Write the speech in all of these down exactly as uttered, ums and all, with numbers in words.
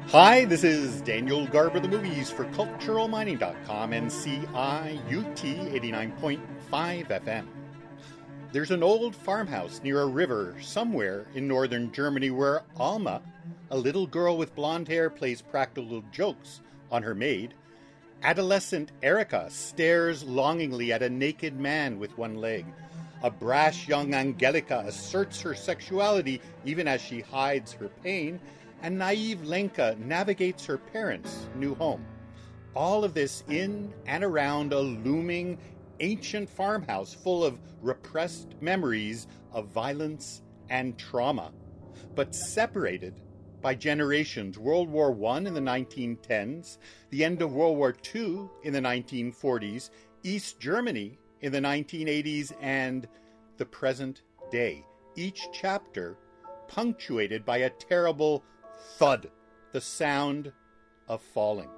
Hi, this is Daniel Garber, the movies for cultural mining dot com and C I U T eighty-nine point five F M. There's an old farmhouse near a river somewhere in northern Germany where Alma, a little girl with blonde hair, plays practical jokes on her maid. Adolescent Erica stares longingly at a naked man with one leg. A brash young Angelica asserts her sexuality even as she hides her pain. And naive Lenka navigates her parents' new home. All of this in and around a looming ancient farmhouse full of repressed memories of violence and trauma, but separated by generations. World War One in the nineteen tens, the end of World War Two in the nineteen forties, East Germany in the nineteen eighties, and the present day. Each chapter punctuated by a terrible thud, the sound of falling.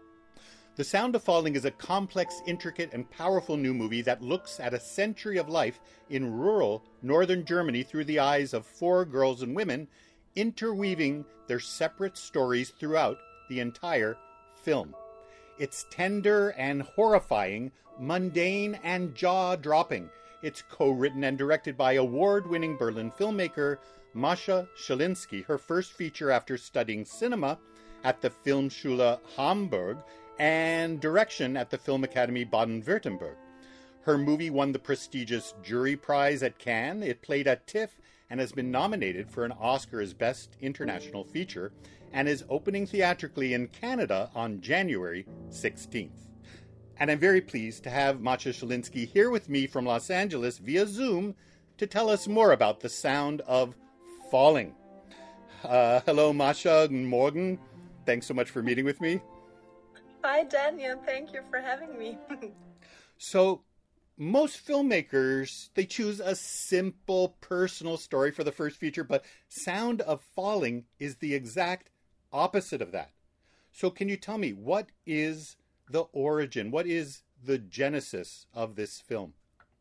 The Sound of Falling is a complex, intricate, and powerful new movie that looks at a century of life in rural northern Germany through the eyes of four girls and women, interweaving their separate stories throughout the entire film. It's tender and horrifying, mundane and jaw-dropping. It's co-written and directed by award-winning Berlin filmmaker Mascha Szelinski, her first feature after studying cinema at the Filmschule Hamburg and direction at the Film Academy Baden-Württemberg. Her movie won the prestigious Jury Prize at Cannes. It played at TIFF and has been nominated for an Oscar as Best International Feature and is opening theatrically in Canada on January sixteenth. And I'm very pleased to have Mascha Szelinski here with me from Los Angeles via Zoom to tell us more about The Sound of Falling. Uh, hello, Mascha. Guten Morgen. Thanks so much for meeting with me. Hi, Daniel. Thank you for having me. So, most filmmakers, they choose a simple personal story for the first feature, but Sound of Falling is the exact opposite of that. So can you tell me, what is the origin? What is the genesis of this film?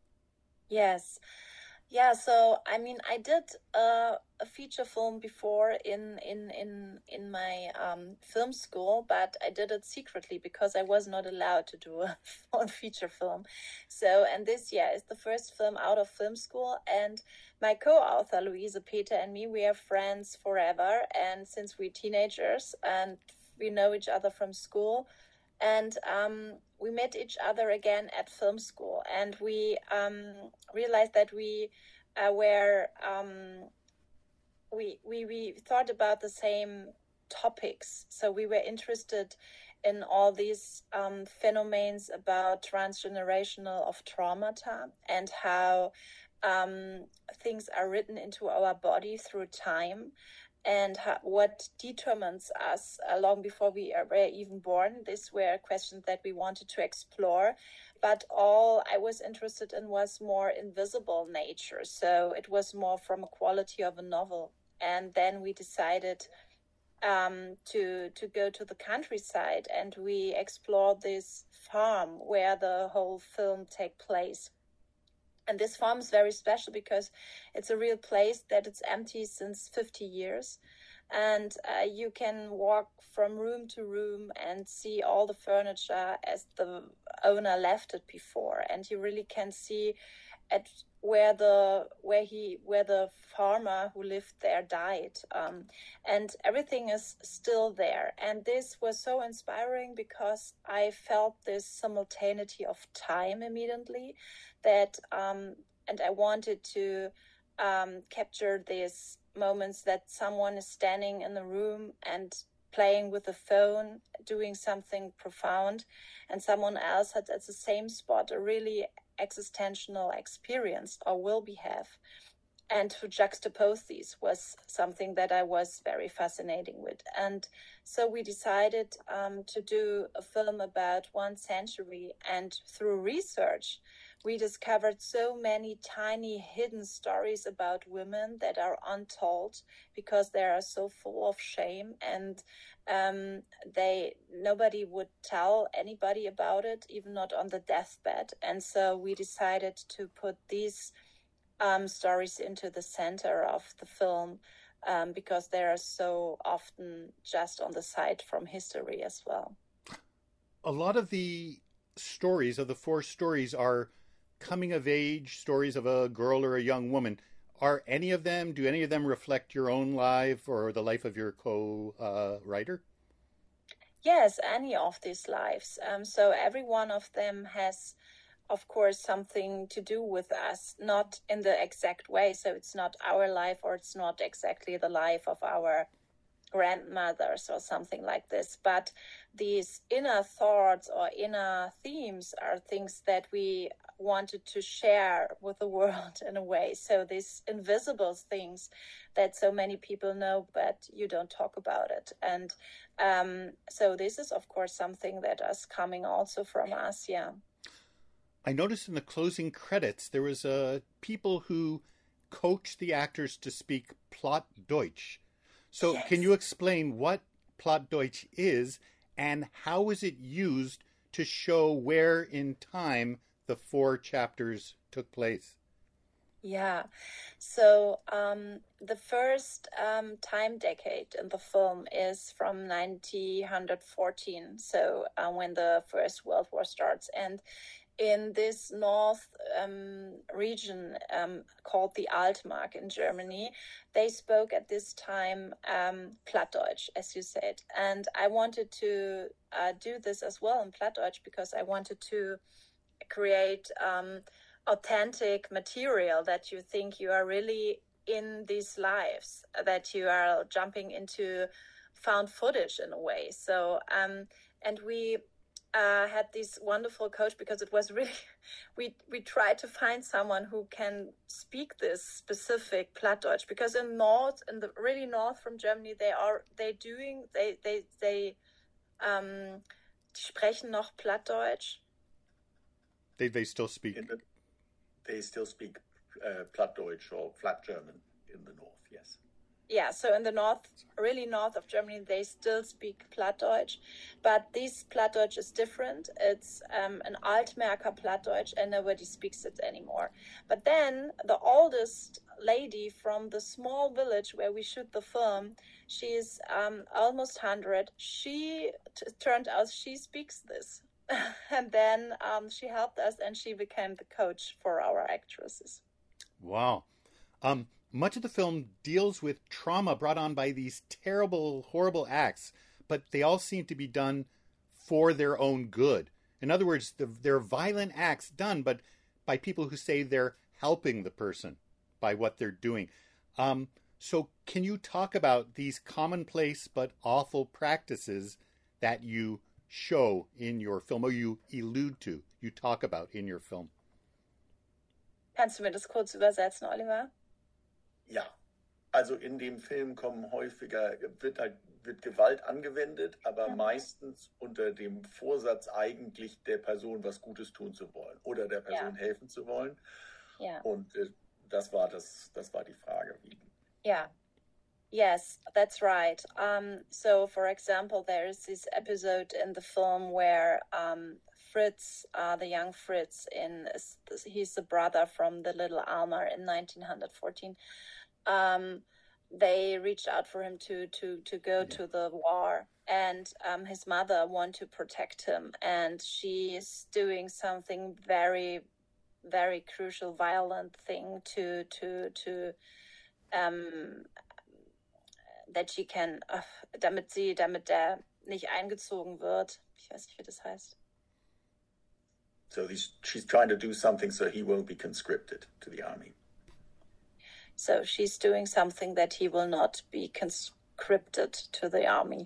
Yes. Yeah, so I mean, I did uh, a feature film before in in in in my um, film school, but I did it secretly because I was not allowed to do a full feature film. So, and this year is the first film out of film school, and my co-author Luise Peter and me, we are friends forever, and since we're teenagers, and we know each other from school. And um, we met each other again at film school, and we um, realized that we uh, were um, we, we we thought about the same topics. So we were interested in all these um, phenomena about transgenerational of traumata and how um, things are written into our body through time, and how, what determines us uh, long before we are, were even born. These were questions that we wanted to explore, but all I was interested in was more invisible nature. So it was more from a quality of a novel. And then we decided um, to to go to the countryside, and we explored this farm where the whole film take place. And this farm is very special because it's a real place that it's empty since fifty years. And uh, you can walk from room to room and see all the furniture as the owner left it before. And you really can see at where the where he where the farmer who lived there died, um, and everything is still there. And this was so inspiring because I felt this simultaneity of time immediately, that um, and I wanted to um, capture these moments that someone is standing in the room and playing with the phone, doing something profound, and someone else had at the same spot a really existential experience or will be have. And to juxtapose these was something that I was very fascinating with. And so we decided um, to do a film about one century. And through research, we discovered so many tiny hidden stories about women that are untold because they are so full of shame, and um, they nobody would tell anybody about it, even not on the deathbed. And so we decided to put these um, stories into the center of the film, um, because they are so often just on the side from history as well. A lot of the stories of the four stories are coming of age stories of a girl or a young woman. Are any of them, do any of them reflect your own life or the life of your co-writer? Uh, yes, any of these lives. Um, so every one of them has, of course, something to do with us, not in the exact way. So it's not our life, or it's not exactly the life of our grandmothers or something like this. But these inner thoughts or inner themes are things that we wanted to share with the world in a way. So these invisible things that so many people know, but you don't talk about it. And um, so this is, of course, something that is coming also from us, yeah. I noticed in the closing credits there was uh, people who coached the actors to speak Plattdeutsch. So Yes. Can you explain what Plattdeutsch is and how is it used to show where in time the four chapters took place? Yeah, so um, the first um, time decade in the film is from nineteen fourteen, so uh, when the First World War starts. And in this north um, region um, called the Altmark in Germany, they spoke at this time um, Plattdeutsch, as you said. And I wanted to uh, do this as well in Plattdeutsch because I wanted to create um, authentic material that you think you are really in these lives, that you are jumping into found footage in a way. So, um, and we uh, had this wonderful coach because it was really, we we tried to find someone who can speak this specific Plattdeutsch, because in north, in the really north from Germany, they are they doing they they they um, sprechen noch Plattdeutsch. They they still speak. The, they still speak uh, Plattdeutsch or flat German in the north. Yes. Yeah, so in the north, really north of Germany, they still speak Plattdeutsch, but this Plattdeutsch is different. It's um, an Altmärker Plattdeutsch, and nobody speaks it anymore. But then the oldest lady from the small village where we shoot the film, she's um, almost one hundred. She t- turned out she speaks this. And then um, she helped us, and she became the coach for our actresses. Wow. Um, much of the film deals with trauma brought on by these terrible, horrible acts, but they all seem to be done for their own good. In other words, the, they're violent acts done, but by people who say they're helping the person by what they're doing. Um, so can you talk about these commonplace but awful practices that you show in your film, or you allude to, you talk about in your film? Kannst du mir das kurz übersetzen, Oliver? Ja, also in dem Film kommen häufiger, wird halt, wird Gewalt angewendet, aber ja. meistens unter dem Vorsatz eigentlich der Person was Gutes tun zu wollen oder der Person ja. helfen zu wollen. Ja. Und äh, das war das, das war die Frage. Ja. Yes, that's right. Um, so, for example, there is this episode in the film where um, Fritz, uh, the young Fritz, in he's the brother from the little Alma in nineteen fourteen. Um, they reached out for him to to to go yeah. to the war, and um, his mother wanted to protect him, and she is doing something very, very crucial, violent thing to to to. Um, that she can, uh, damit sie, damit der nicht eingezogen wird. Ich weiß nicht, wie das heißt. So he's, she's trying to do something so he won't be conscripted to the army. So she's doing something that he will not be conscripted to the army.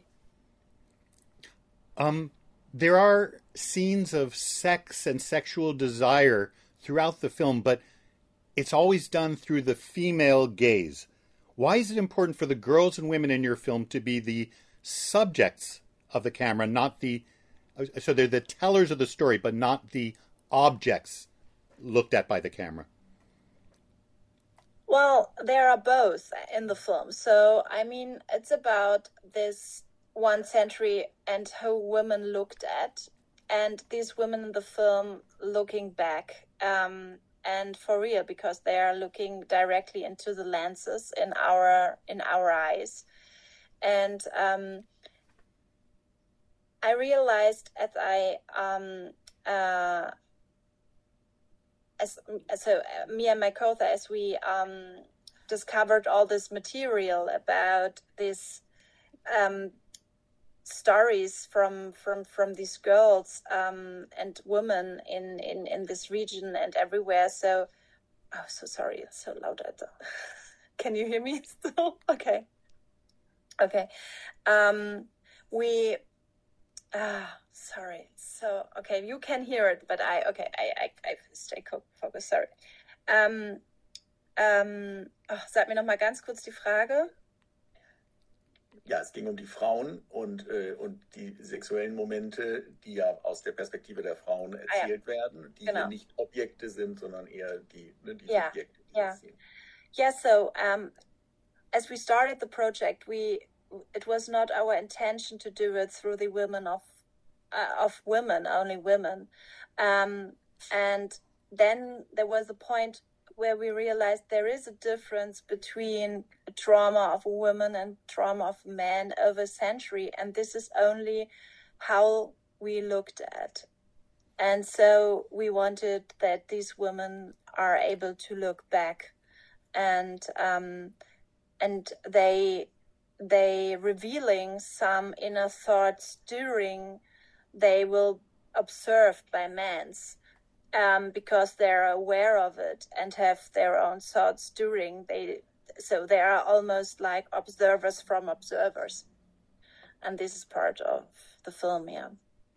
Um, there are scenes of sex and sexual desire throughout the film, but it's always done through the female gaze. Why is it important for the girls and women in your film to be the subjects of the camera, not the, so they're the tellers of the story, but not the objects looked at by the camera? Well, there are both in the film. So, I mean, it's about this one century and how women looked at, and these women in the film looking back. Um, and for real, because they are looking directly into the lenses in our in our eyes. And um, I realized as I um, uh, as so me and my co-author, as we um, discovered all this material about this um, stories from from from these girls um, and women in, in in this region and everywhere. So, oh, so sorry, it's so loud. Can you hear me still? Okay, okay. Um, we. Ah, sorry. So, okay, you can hear it, but I, okay, I, I, I stay focused, sorry. Ähm, ähm, oh, sag mir noch mal ganz kurz die Frage. Ja, es ging um die Frauen und, äh, und die sexuellen Momente, die ja aus der Perspektive der Frauen erzählt ah, ja. werden, die genau. hier nicht Objekte sind, sondern eher die, ne, die yeah. Subjekte, die yeah. das sehen. Yeah, so um, as we started the project, we it was not our intention to do it through the women of uh, of women, only women. Um, and then there was a point where we realized there is a difference between trauma of a woman and trauma of a man over a century. And this is only how we looked at. And so we wanted that these women are able to look back and um, and they they revealing some inner thoughts during they will observed by men's um, because they're aware of it and have their own thoughts during they so they are almost like observers from observers, and this is part of the film. Yeah.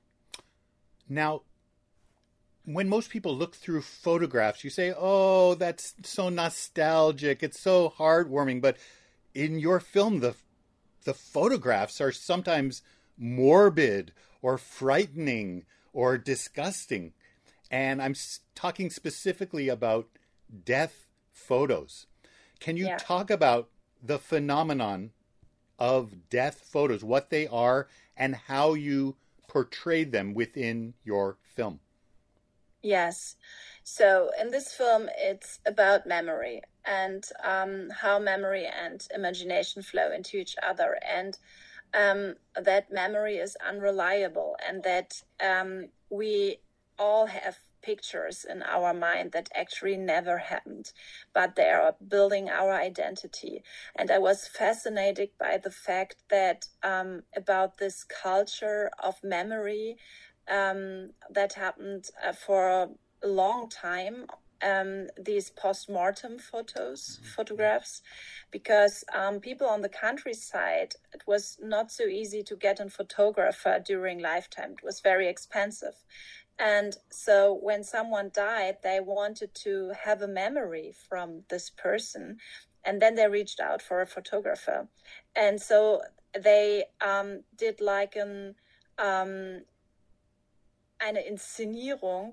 Now, when most people look through photographs, you say, oh, that's so nostalgic, it's so heartwarming. But in your film, the the photographs are sometimes morbid or frightening or disgusting. And I'm talking specifically about death photos. Can you yeah. talk about the phenomenon of death photos, what they are, and how you portrayed them within your film? Yes. So in this film, it's about memory and um, how memory and imagination flow into each other, and um, that memory is unreliable, and that um, we all have pictures in our mind that actually never happened, but they are building our identity. And I was fascinated by the fact that um, about this culture of memory um, that happened uh, for a long time, um, these post-mortem photos, mm-hmm. photographs, because um, people on the countryside, it was not so easy to get a photographer during lifetime. It was very expensive. And so when someone died, they wanted to have a memory from this person. And then they reached out for a photographer. And so they um, did like an, um, eine Inszenierung.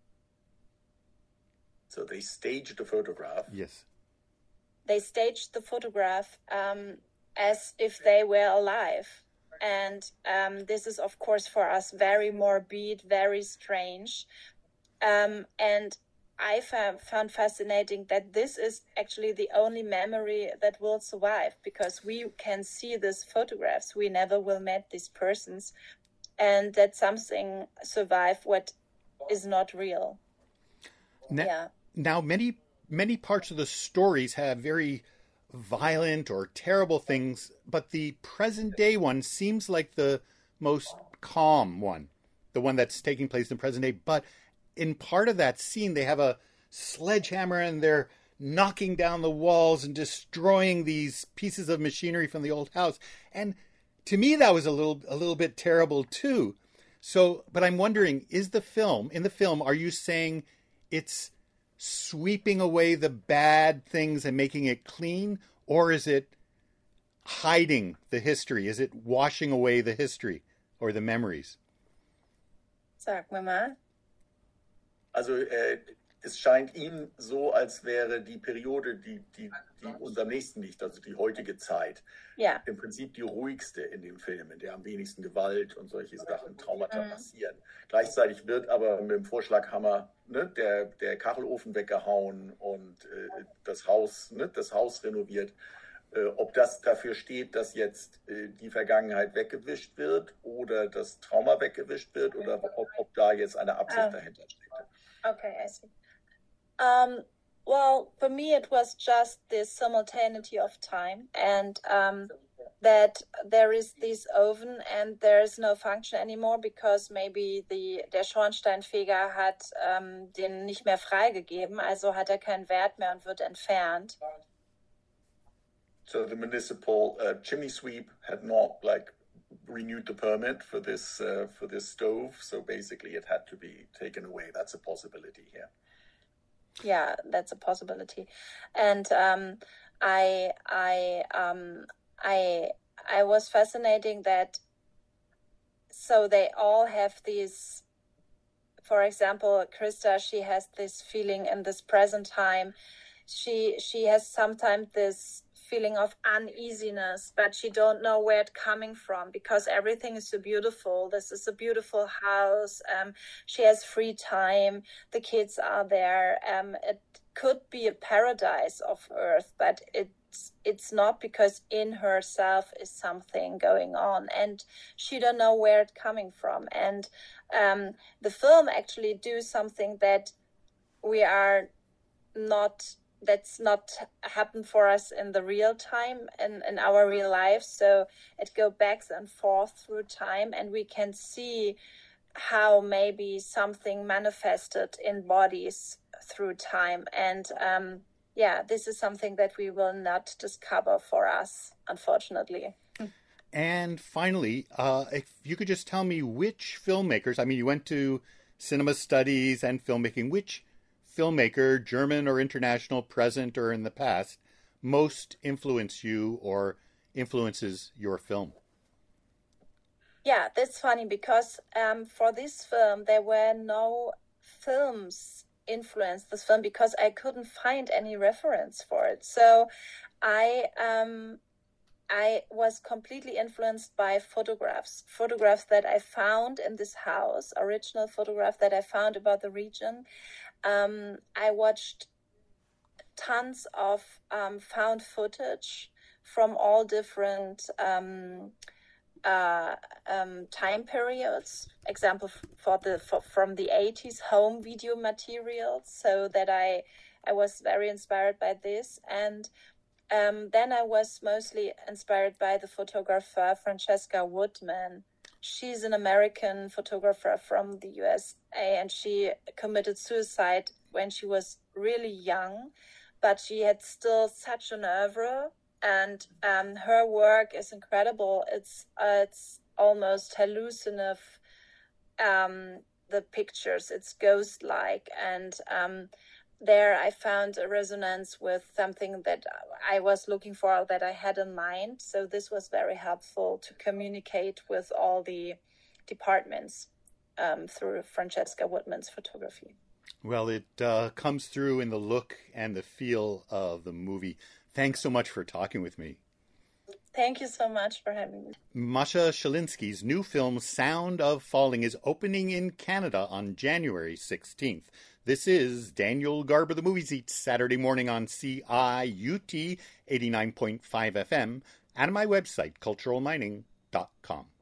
So they staged a photograph. Yes. They staged the photograph um, as if they were alive. And um, this is, of course, for us very morbid, very strange. Um, and I found, found fascinating that this is actually the only memory that will survive, because we can see these photographs. We never will meet these persons. And that something survive what is not real. Now, yeah. Now, many, many parts of the stories have very violent or terrible things, but the present day one seems like the most calm one, the one that's taking place in the present day. But in part of that scene, they have a sledgehammer and they're knocking down the walls and destroying these pieces of machinery from the old house. And to me, that was a little, a little bit terrible too. So, but I'm wondering, is the film, in the film, are you saying it's sweeping away the bad things and making it clean, or is it hiding the history? Is it washing away the history or the memories? Sag mir mal. Also äh, es scheint ihm so, als wäre die Periode, die, die, die uns am nächsten liegt, also die heutige Zeit, ja. im Prinzip die ruhigste in dem Film, in der am wenigsten Gewalt und solche Sachen, Traumata Mhm. passieren. Gleichzeitig wird aber mit dem Vorschlaghammer ne, der, der Kachelofen weggehauen und äh, das Haus, ne, das Haus renoviert. Äh, ob das dafür steht, dass jetzt äh, die Vergangenheit weggewischt wird oder das Trauma weggewischt wird oder ob, ob da jetzt eine Absicht Oh. dahinter steckt. Okay, I see. Um, well, for me, it was just this simultaneity of time, and um, that there is this oven and there is no function anymore because maybe the der Schornsteinfeger hat um, den nicht mehr freigegeben, also hat er keinen Wert mehr und wird entfernt. So the municipal uh, chimney sweep had not like renewed the permit for this uh, for this stove, so basically it had to be taken away. That's a possibility here. Yeah, that's a possibility, and um, I I um, I I was fascinating that. So they all have these. For example, Krista, she has this feeling in this present time. She she has sometimes this feeling of uneasiness, but she don't know where it's coming from because everything is so beautiful. This is a beautiful house. Um, she has free time. The kids are there. Um, it could be a paradise of earth, but it's it's not because in herself is something going on, and she don't know where it's coming from. And um, the film actually do something that we are not. That's not happened for us in the real time in, in our real life. So it go back and forth through time, and we can see how maybe something manifested in bodies through time. And um, yeah, this is something that we will not discover for us, unfortunately. And finally, uh, if you could just tell me which filmmakers, I mean, you went to cinema studies and filmmaking, which filmmaker, German or international, present or in the past, most influence you or influences your film? Yeah, that's funny because um, for this film, there were no films influenced this film because I couldn't find any reference for it. So I um, I was completely influenced by photographs, photographs that I found in this house, original photograph that I found about the region. Um, I watched tons of um, found footage from all different um, uh, um, time periods. Example for the for, from the eighties, home video materials. So that I I was very inspired by this, and um, then I was mostly inspired by the photographer Francesca Woodman. She's an American photographer from the U S A, and she committed suicide when she was really young, but she had still such an oeuvre, and um, her work is incredible. It's uh, it's almost hallucinative, um, the pictures. It's ghost-like, and um, there I found a resonance with something that I was looking for, that I had in mind. So this was very helpful to communicate with all the departments um, through Francesca Woodman's photography. Well, it uh, comes through in the look and the feel of the movie. Thanks so much for talking with me. Thank you so much for having me. Masha Shalinsky's new film, Sound of Falling, is opening in Canada on January sixteenth. This is Daniel Garber, The Movies, each Saturday morning on C I U T eighty-nine point five F M and on my website, cultural mining dot com.